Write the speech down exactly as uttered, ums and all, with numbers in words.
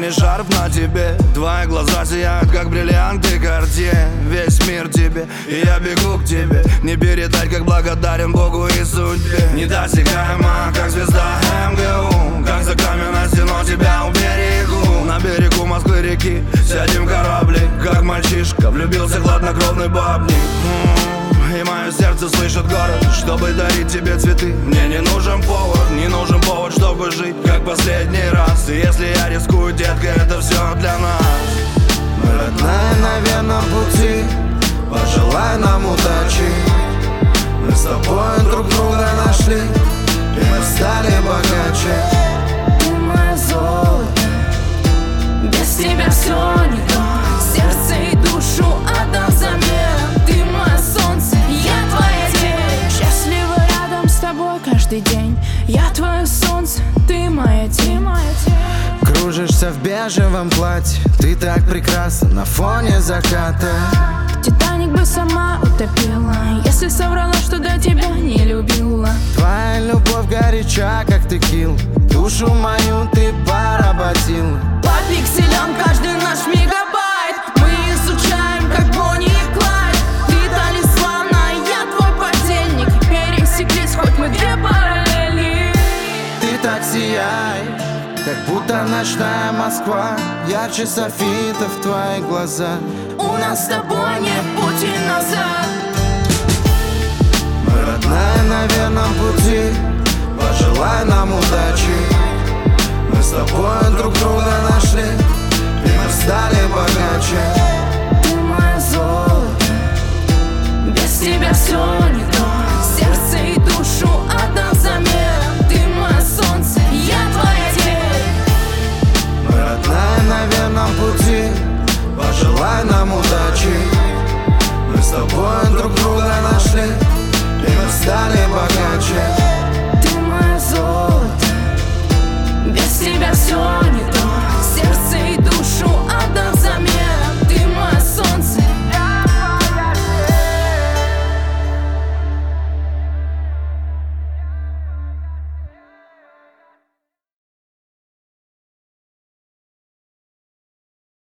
глазами шарф на тебе. Твои глаза сияют, как бриллианты Картье. Весь мир тебе, и я бегу к тебе. Не передать, как благодарен Богу и судьбе. Недосягаема, как звезда эм гэ у. Как за каменной стеной тебя уберегу. На берегу Москвы реки сядем в кораблик. Как мальчишка влюбился хладнокровный бабник. И мое сердце слышит город, чтобы дарить тебе цветы. Мне не нужен повод, не нужен повод, чтобы жить как последний раз. И если я рискую, детка, это все для нас. Мы родная на верном пути, пожелай нам удачи. Мы с тобой друг друга нашли, и мы стали богаче. Ты мое золото, без тебя все не то. Сердце и душу отдам взамен. Ты мое солнце, я твоя тень. Счастлива рядом с тобой каждый день. Я твое солнце, ты моя тень. Кружишься в бежевом платье, ты так прекрасна на фоне заката. Титаник бы сама утопила, если соврала, что до тебя не любила. Твоя любовь горяча, как текил, душу мою ты поработил. По пикселям каждый наш мегабайт мы изучаем, как Бонни и Клайд. Ты талисман, а я твой подельник. Пересеклись, хоть мы две параллели. Ты так сияешь, как будто ночная Москва. Ярче софитов твои глаза. У нас с тобой нет пути назад. Мы родная на верном пути,